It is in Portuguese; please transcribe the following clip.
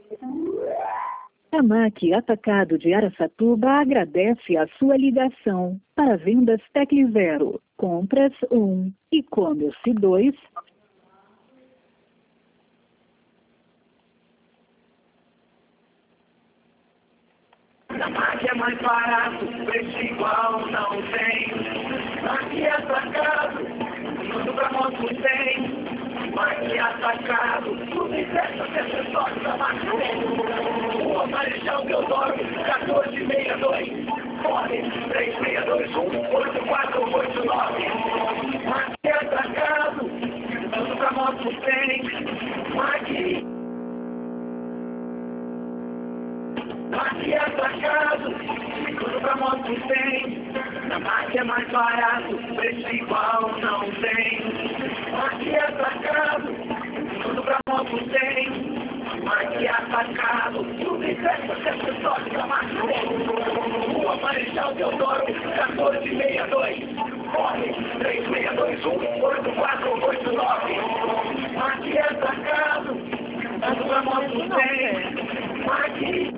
A MAC Atacado de Araçatuba agradece a sua ligação. Para vendas Tecli 0, compras 1, e-commerce 2. Na MAC é mais barato, preço igual não tem. MAC Atacado, tudo pra moto tem. MAC Atacado, tudo em peças e acessórios da MAC tem. Rua Marechal Deodoro, 1462. Fone 3621-8489. MAC Atacado, tudo pra moto tem. MAC Atacado, tudo pra moto tem. Na MAC é mais barato, preço igual não tem. MAC Atacado, tudo pra moto tem. MAC Atacado, tudo em peças e acessórios da MAC tem. Rua Marechal Deodoro, 1462. Fone 3621-8489. MAC Atacado, tudo pra moto tem. MAC